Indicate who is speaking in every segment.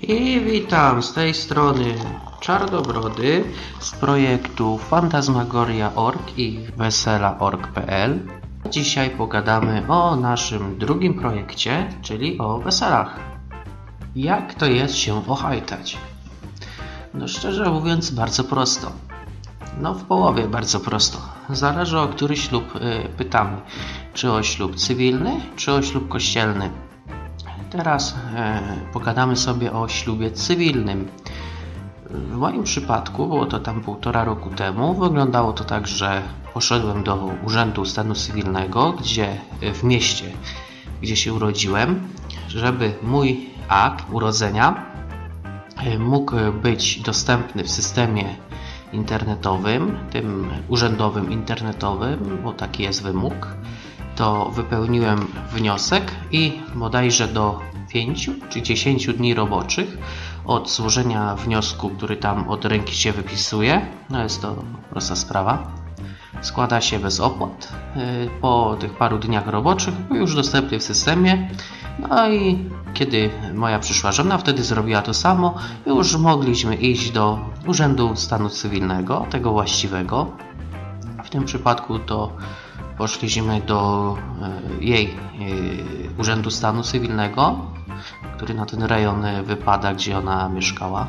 Speaker 1: I witam z tej strony Czarnobrody z projektu Fantasmagoria.org i Wesela.org.pl. Dzisiaj pogadamy o naszym drugim projekcie, czyli o weselach. Jak to jest się ohajtać? No szczerze mówiąc bardzo prosto. No w połowie bardzo prosto. Zależy o który ślub pytamy. Czy o ślub cywilny, czy o ślub kościelny. Teraz pogadamy sobie o ślubie cywilnym. W moim przypadku, było to tam 1,5 roku temu, wyglądało to tak, że poszedłem do Urzędu Stanu Cywilnego, w mieście, gdzie się urodziłem, żeby mój akt urodzenia mógł być dostępny w systemie internetowym, tym urzędowym internetowym, bo taki jest wymóg. To wypełniłem wniosek i bodajże do 5 czy 10 dni roboczych od złożenia wniosku, który tam od ręki się wypisuje, no jest to prosta sprawa, składa się bez opłat. Po tych paru dniach roboczych był już dostępny w systemie, no i kiedy moja przyszła żona wtedy zrobiła to samo, już mogliśmy iść do Urzędu Stanu Cywilnego, tego właściwego. W tym przypadku to poszliśmy do jej Urzędu Stanu Cywilnego, który na ten rejon wypada, gdzie ona mieszkała.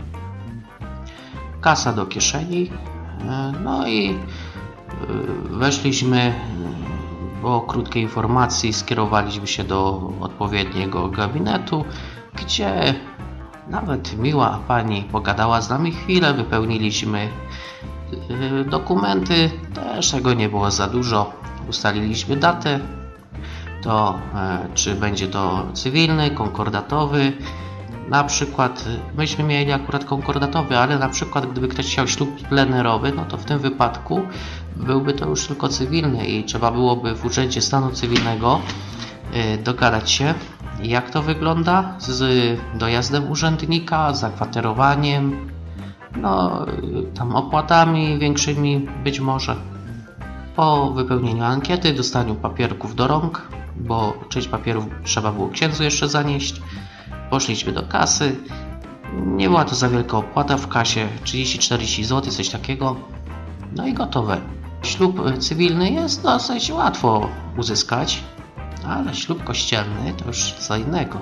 Speaker 1: Kasa do kieszeni, no i weszliśmy. Po krótkiej informacji skierowaliśmy się do odpowiedniego gabinetu, gdzie nawet miła pani pogadała z nami chwilę, wypełniliśmy dokumenty, też tego nie było za dużo, ustaliliśmy datę, czy będzie to cywilny, konkordatowy. Na przykład myśmy mieli akurat konkordatowy, ale na przykład gdyby ktoś chciał ślub plenerowy, no to w tym wypadku byłby to już tylko cywilny i trzeba byłoby w Urzędzie Stanu Cywilnego dogadać się, jak to wygląda z dojazdem urzędnika, zakwaterowaniem, no tam opłatami większymi być może. Po wypełnieniu ankiety, dostaniu papierków do rąk, bo część papierów trzeba było księdzu jeszcze zanieść, poszliśmy do kasy. Nie była to za wielka opłata, w kasie 30-40 zł, coś takiego, no i gotowe. Ślub cywilny jest dosyć łatwo uzyskać, ale ślub kościelny to już co innego.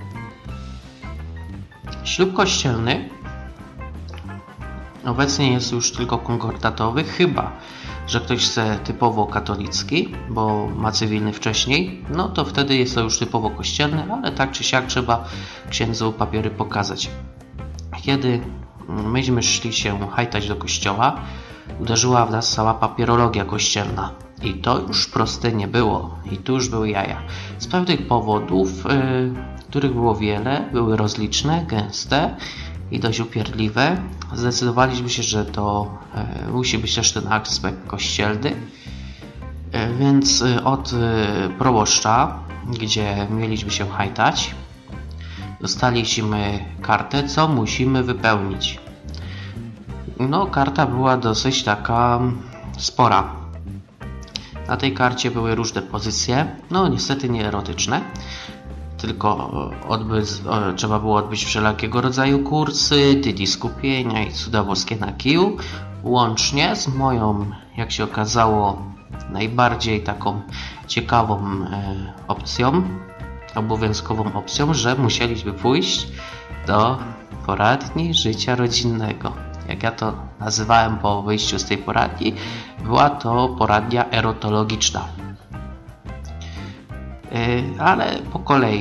Speaker 1: Ślub kościelny obecnie jest już tylko konkordatowy, chyba że ktoś chce typowo katolicki, bo ma cywilny wcześniej, no to wtedy jest to już typowo kościelny, ale tak czy siak trzeba księdzu papiery pokazać. Kiedy myśmy szli się hajtać do kościoła, uderzyła w nas cała papierologia kościelna i to już proste nie było i tu już były jaja. Z pewnych powodów, których było wiele, były rozliczne, gęste i dość upierdliwe, zdecydowaliśmy się, że to musi być też ten aspekt kościelny, więc od proboszcza, gdzie mieliśmy się hajtać, dostaliśmy kartę, co musimy wypełnić. No, karta była dosyć taka spora. Na tej karcie były różne pozycje, no niestety nie erotyczne, tylko trzeba było odbyć wszelkiego rodzaju kursy, tydi skupienia i cuda boskie na kiju, łącznie z moją, jak się okazało, najbardziej taką ciekawą opcją, obowiązkową opcją, że musieliśmy pójść do poradni życia rodzinnego. Jak ja to nazywałem po wyjściu z tej poradni, była to poradnia erotologiczna. Ale po kolei.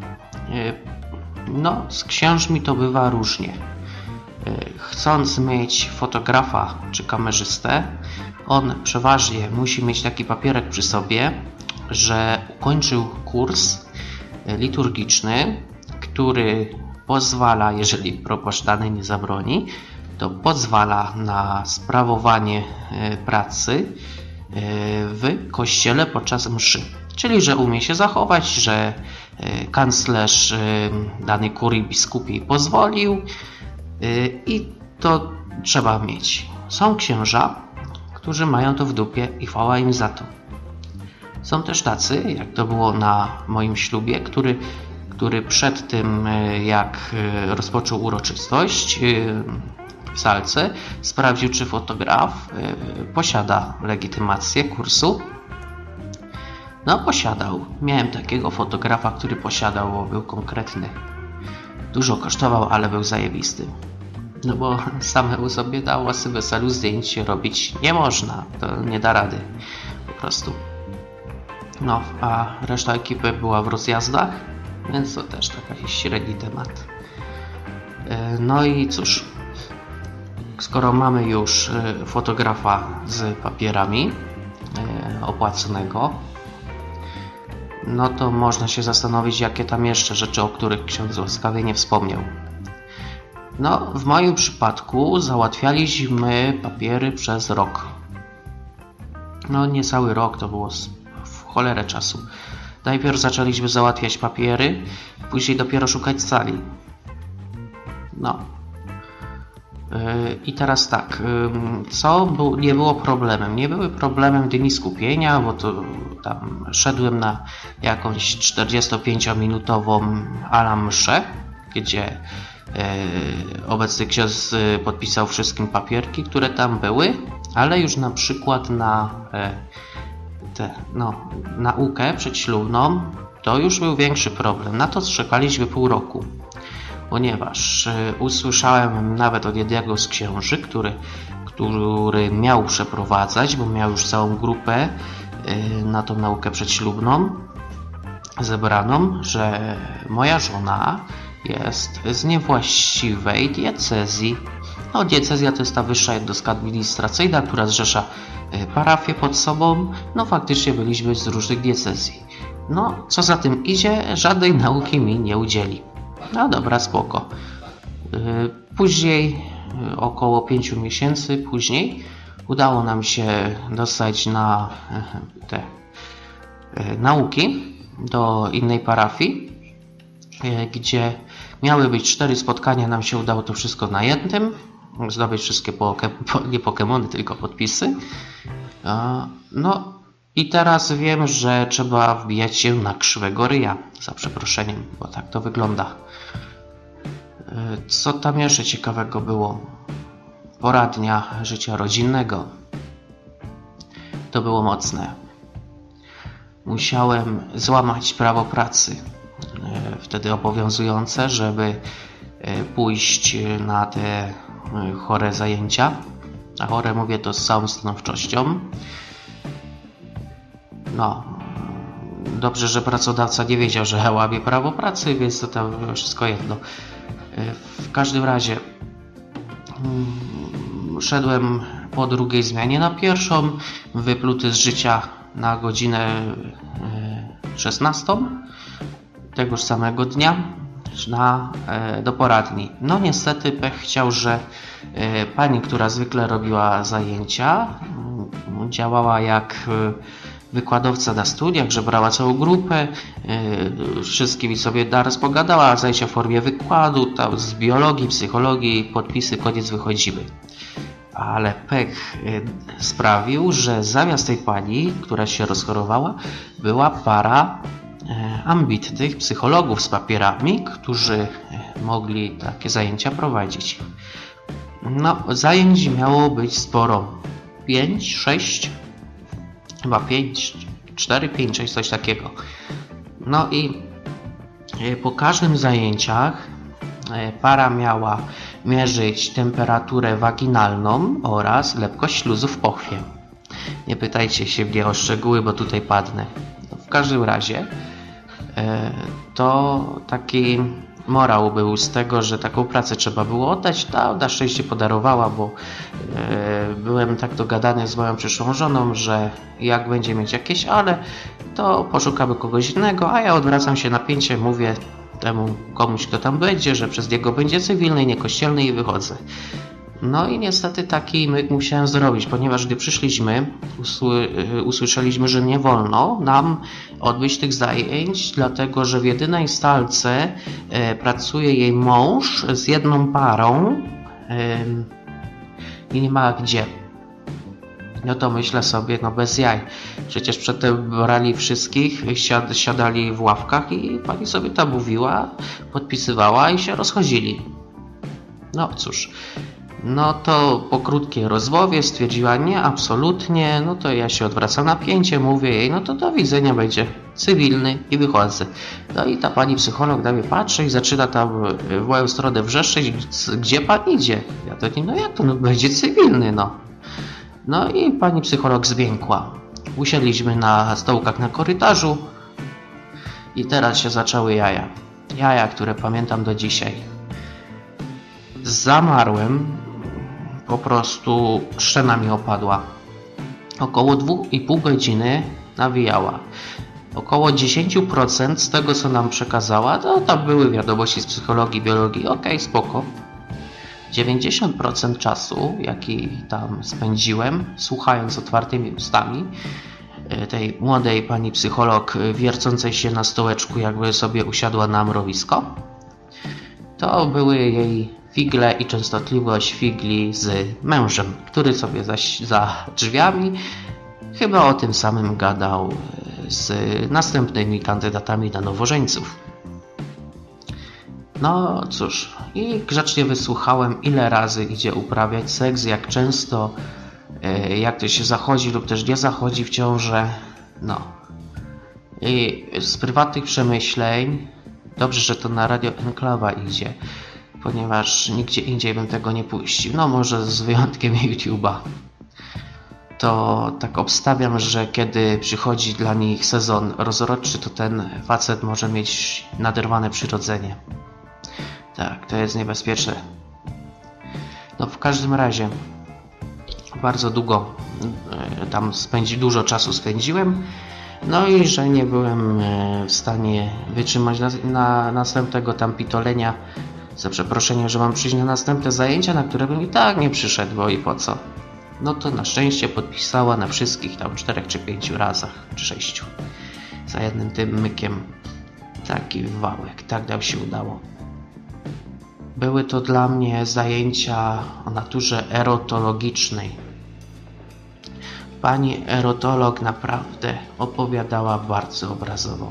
Speaker 1: No, z księżmi to bywa różnie. Chcąc mieć fotografa czy kamerzystę, on przeważnie musi mieć taki papierek przy sobie, że ukończył kurs liturgiczny, który pozwala, jeżeli proboszcz dany nie zabroni, to pozwala na sprawowanie pracy w kościele podczas mszy. Czyli, że umie się zachować, że kanclerz danej kurii biskupiej pozwolił i to trzeba mieć. Są księża, którzy mają to w dupie i chwała im za to. Są też tacy, jak to było na moim ślubie, który przed tym, jak rozpoczął uroczystość w salce, sprawdził, czy fotograf posiada legitymację kursu. No, posiadał. Miałem takiego fotografa, który posiadał, bo był konkretny. Dużo kosztował, ale był zajebisty. No bo samemu sobie na własnym weselu zdjęć robić nie można. To nie da rady. Po prostu. No, a reszta ekipy była w rozjazdach, więc to też taki średni temat. No i cóż, skoro mamy już fotografa z papierami opłaconego, no to można się zastanowić, jakie tam jeszcze rzeczy, o których ksiądz łaskawie nie wspomniał. No, w moim przypadku załatwialiśmy papiery przez rok. No, niecały rok, to było w cholerę czasu. Najpierw zaczęliśmy załatwiać papiery, później dopiero szukać sali. No. I teraz tak, nie było problemem? Nie były problemem dni skupienia, bo to tam szedłem na jakąś 45-minutową ala mszę, gdzie obecny ksiądz podpisał wszystkim papierki, które tam były, ale już na przykład na naukę przedślubną to już był większy problem. Na to czekaliśmy pół roku. Ponieważ usłyszałem nawet od jednego z księży, który miał przeprowadzać, bo miał już całą grupę na tą naukę przedślubną zebraną, że moja żona jest z niewłaściwej diecezji. No, diecezja to jest ta wyższa jednostka administracyjna, która zrzesza parafię pod sobą. No, faktycznie byliśmy z różnych diecezji. No, co za tym idzie, żadnej nauki mi nie udzieli. No dobra, spoko. Później, około 5 miesięcy później, udało nam się dostać na te nauki do innej parafii, gdzie miały być 4 spotkania. Nam się udało to wszystko na jednym, zdobyć wszystkie nie Pokemony, tylko podpisy. No i teraz wiem, że trzeba wbijać się na krzywego ryja, za przeproszeniem, bo tak to wygląda. Co tam jeszcze ciekawego było? Poradnia życia rodzinnego. To było mocne. Musiałem złamać prawo pracy, wtedy obowiązujące, żeby pójść na te chore zajęcia. A chore mówię to z całą stanowczością. No, dobrze, że pracodawca nie wiedział, że łamie prawo pracy, więc to tam wszystko jedno. W każdym razie szedłem po drugiej zmianie na pierwszą, wypluty z życia na godzinę 16 tegoż samego dnia do poradni. No niestety pech chciał, że pani, która zwykle robiła zajęcia, działała jak wykładowca na studiach, że brała całą grupę, wszystkimi sobie naraz pogadała, zajęcia w formie wykładu, tam z biologii, psychologii, podpisy, koniec, wychodzimy. Ale pech sprawił, że zamiast tej pani, która się rozchorowała, była para ambitnych psychologów z papierami, którzy mogli takie zajęcia prowadzić. No, zajęć miało być sporo. 5, 6, chyba 5, 4, 5, 6, coś takiego. No i po każdym zajęciach para miała mierzyć temperaturę waginalną oraz lepkość śluzu w pochwie. Nie pytajcie się mnie o szczegóły, bo tutaj padnę. W każdym razie to taki morał był z tego, że taką pracę trzeba było oddać. Ta na szczęście podarowała, bo byłem tak dogadany z moją przyszłą żoną, że jak będzie mieć jakieś ale, to poszukamy kogoś innego, a ja odwracam się napięcie, mówię temu komuś, kto tam będzie, że przez niego będzie cywilny, nie kościelny i wychodzę. No i niestety taki myk musiałem zrobić, ponieważ gdy przyszliśmy, usłyszeliśmy, że nie wolno nam odbyć tych zajęć, dlatego że w jedynej salce pracuje jej mąż z jedną parą i nie ma gdzie. No to myślę sobie, no bez jaj. Przecież przedtem brali wszystkich, siadali w ławkach i pani sobie tam mówiła, podpisywała i się rozchodzili. No cóż, no to po krótkiej rozmowie stwierdziła nie, absolutnie, no to ja się odwracam napięcie, mówię jej, no to do widzenia, będzie cywilny i wychodzę. No i ta pani psycholog na mnie patrzy i zaczyna tam w moją stronę wrzeszczeć, gdzie pan idzie? Ja to nie, no jak to, no będzie cywilny, no. No i pani psycholog zwiękła. Usiedliśmy na stołkach na korytarzu i teraz się zaczęły jaja. Jaja, które pamiętam do dzisiaj. Zamarłem, po prostu szczena mi opadła. Około 2,5 godziny nawijała. Około 10% z tego, co nam przekazała, to tam były wiadomości z psychologii, biologii, okej, spoko. 90% czasu, jaki tam spędziłem, słuchając otwartymi ustami tej młodej pani psycholog wiercącej się na stołeczku, jakby sobie usiadła na mrowisko, to były jej figle i częstotliwość figli z mężem, który sobie zaś za drzwiami chyba o tym samym gadał z następnymi kandydatami na nowożeńców. No cóż, i grzecznie wysłuchałem, ile razy idzie uprawiać seks, jak często, jak to się zachodzi lub też nie zachodzi w ciąży. No. I z prywatnych przemyśleń, dobrze, że to na Radio Enklawa idzie, ponieważ nigdzie indziej bym tego nie puścił. No może z wyjątkiem YouTube'a. To tak obstawiam, że kiedy przychodzi dla nich sezon rozrodczy, to ten facet może mieć naderwane przyrodzenie. Tak, to jest niebezpieczne. No w każdym razie bardzo długo tam dużo czasu spędziłem. No i że nie byłem w stanie wytrzymać na następnego tam pitolenia. Za przeproszeniem, że mam przyjść na następne zajęcia, na które bym i tak nie przyszedł, bo i po co. No to na szczęście podpisała na wszystkich tam 4 czy 5 razach, czy 6. Za jednym tym mykiem. Taki wałek, tak nam się udało. Były to dla mnie zajęcia o naturze erotologicznej. Pani erotolog naprawdę opowiadała bardzo obrazowo.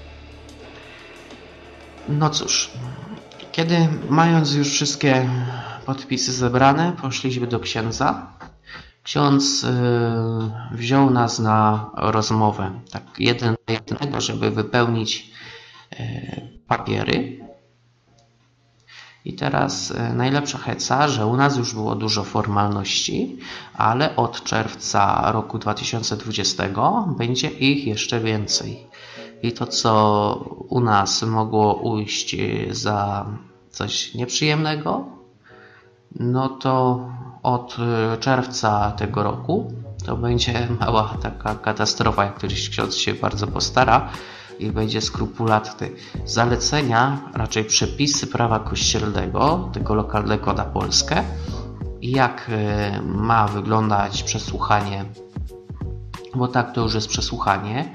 Speaker 1: No cóż, kiedy mając już wszystkie podpisy zebrane, poszliśmy do księdza. Ksiądz wziął nas na rozmowę, tak jeden do jednego, żeby wypełnić papiery. I teraz najlepsza heca, że u nas już było dużo formalności, ale od czerwca roku 2020 będzie ich jeszcze więcej. I to, co u nas mogło ujść za coś nieprzyjemnego, no to od czerwca tego roku to będzie mała taka katastrofa, jak któryś ksiądz się bardzo postara i będzie skrupulatny. Zalecenia, raczej przepisy prawa kościelnego, tego lokalnego na Polskę, jak ma wyglądać przesłuchanie, bo tak to już jest przesłuchanie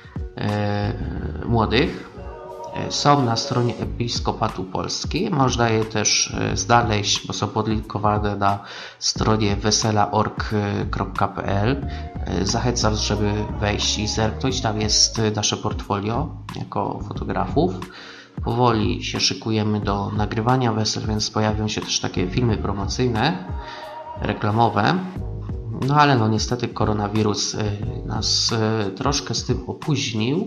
Speaker 1: młodych, są na stronie Episkopatu Polski. Można je też znaleźć, bo są podlinkowane na stronie wesela.org.pl. Zachęcam, żeby wejść i zerknąć. Tam jest nasze portfolio jako fotografów. Powoli się szykujemy do nagrywania wesel, więc pojawią się też takie filmy promocyjne, reklamowe. No ale no niestety koronawirus nas troszkę z tym opóźnił.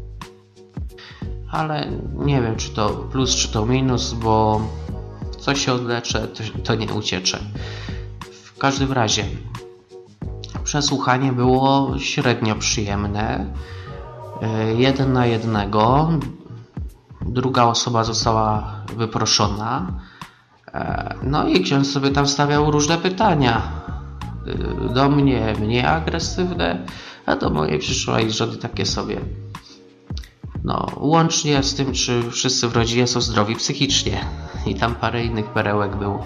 Speaker 1: Ale nie wiem, czy to plus, czy to minus, bo co się odlecze, to nie uciecze. W każdym razie przesłuchanie było średnio przyjemne. 1 na 1. Druga osoba została wyproszona. No i ksiądz sobie tam stawiał różne pytania. Do mnie agresywne, a do mojej przyszłej żony takie sobie. No, łącznie z tym, czy wszyscy w rodzinie są zdrowi psychicznie. I tam parę innych perełek było.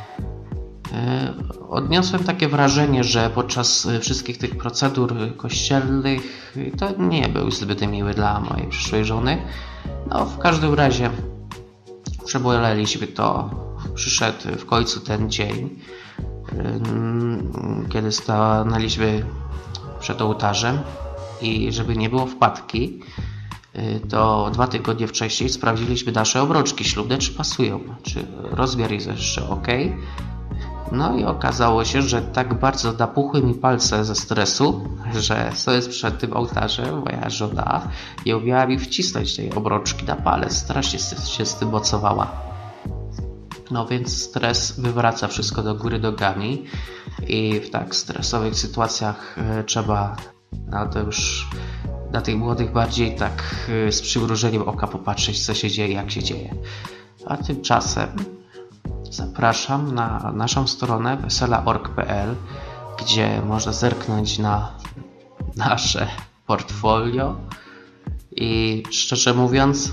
Speaker 1: Odniosłem takie wrażenie, że podczas wszystkich tych procedur kościelnych to nie był zbyt miły dla mojej przyszłej żony. No, w każdym razie przeboleliśmy to przyszedł w końcu ten dzień, kiedy stanęliśmy przed ołtarzem i żeby nie było wpadki, to 2 tygodnie wcześniej sprawdziliśmy nasze obrączki ślubne, czy pasują, czy rozmiar jest jeszcze ok. No i okazało się, że tak bardzo napuchły mi palce ze stresu, że stojąc przed tym ołtarzem, moja żona nie umiała mi wcisnąć tej obrączki na palec. Strasznie się z tym mocowała. No więc stres wywraca wszystko do góry nogami i w tak stresowych sytuacjach trzeba na tych młodych bardziej tak z przymrużeniem oka popatrzeć, co się dzieje, jak się dzieje. A tymczasem zapraszam na naszą stronę wesela.org.pl, gdzie można zerknąć na nasze portfolio i szczerze mówiąc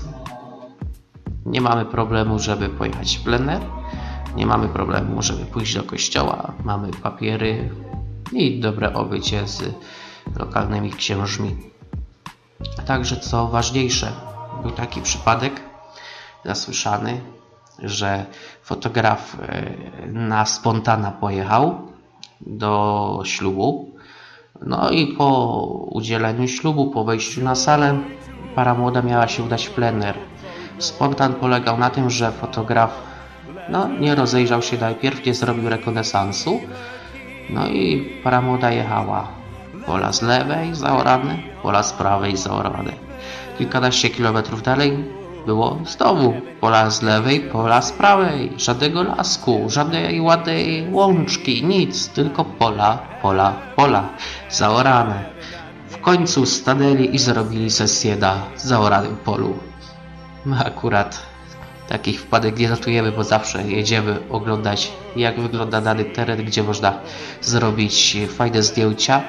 Speaker 1: nie mamy problemu, żeby pojechać w plener, nie mamy problemu, żeby pójść do kościoła, mamy papiery i dobre obycie z lokalnymi księżmi. Także co ważniejsze, był taki przypadek zasłyszany, że fotograf na spontana pojechał do ślubu. No i po udzieleniu ślubu, po wejściu na salę, para młoda miała się udać w plener. Spontan polegał na tym, że fotograf nie rozejrzał się najpierw, nie zrobił rekonesansu. No i para młoda jechała. Pola z lewej zaorane, pola z prawej zaorane. Kilkanaście kilometrów dalej było znowu pola z lewej, pola z prawej. Żadnego lasku, żadnej ładnej łączki, nic, tylko pola zaorane. W końcu stanęli i zrobili sesję na zaoranym polu. My akurat takich wpadek nie notujemy, bo zawsze jedziemy oglądać, jak wygląda dany teren, gdzie można zrobić fajne zdjęcia.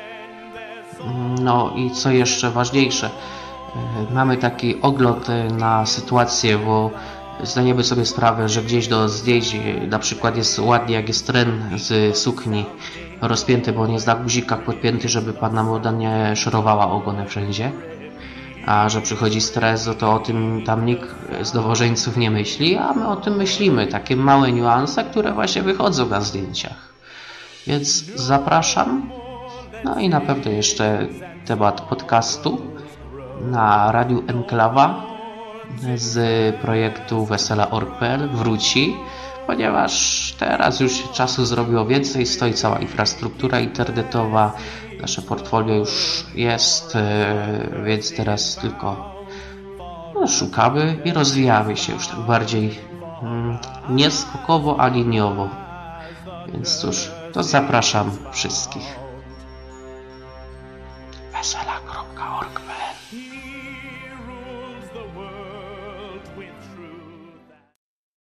Speaker 1: No i co jeszcze ważniejsze, mamy taki ogląd na sytuację, bo zdajemy sobie sprawę, że gdzieś do zdjęć na przykład jest ładnie, jak jest tren z sukni rozpięty, bo nie jest na guzikach podpięty, żeby panna młoda nie szorowała ogonem wszędzie. A że przychodzi stres, to o tym tam nikt z nowożeńców nie myśli, a my o tym myślimy. Takie małe niuanse, które właśnie wychodzą na zdjęciach. Więc zapraszam. No i na pewno jeszcze temat podcastu na Radiu Enklawa z projektu wesela.org.pl wróci, ponieważ teraz już się czasu zrobiło więcej, stoi cała infrastruktura internetowa, nasze portfolio już jest, więc teraz tylko szukamy i rozwijamy się już tak bardziej nie skokowo, a liniowo. Więc cóż, to zapraszam wszystkich. Wesela.